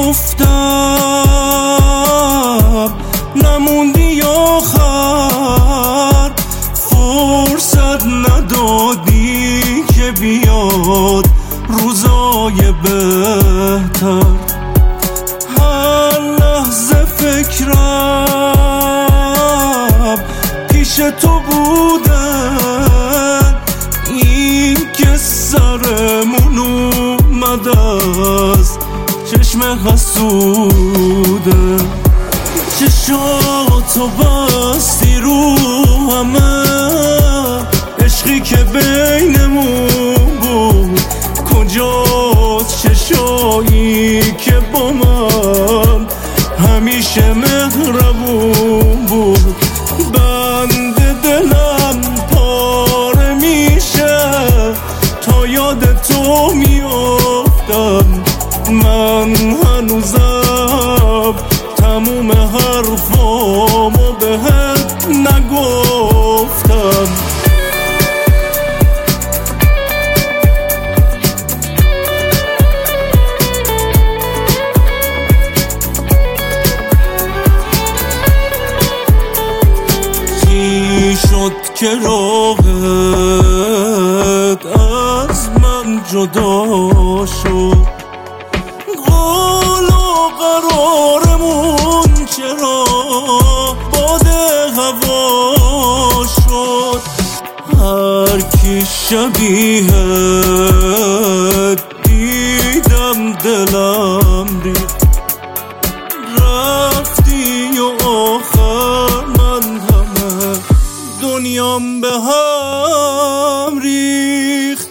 گفتم نموندی آخر، فرصت ندادی که بیاد روزای بهتر. هر لحظه فکرم پیش تو بودن، این که سرمون اومد از چشم حسوده. چشاتو بستی رو همه، عشقی که بینمون بود کجاست؟ چشایی که با من همیشه مهربون بود. بند دلم پاره میشه تا یاد تو میافتم. من هنوزم تموم حرفامو بهت نگفتم. چی شد که راهت از من جدا شد؟ قول و قرارمون چرا باد هوا شد؟ هر کی شبیهت دیدم دلم ریخت. رفتی و آخر من همه دنیام به هم ریخت.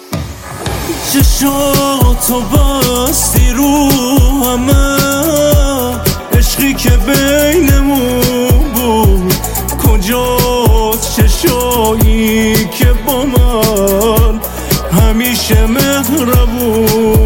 چشاتو بستی رو همه، عشقی که بینمون بود کجاست؟ چشایی که با من همیشه مهربون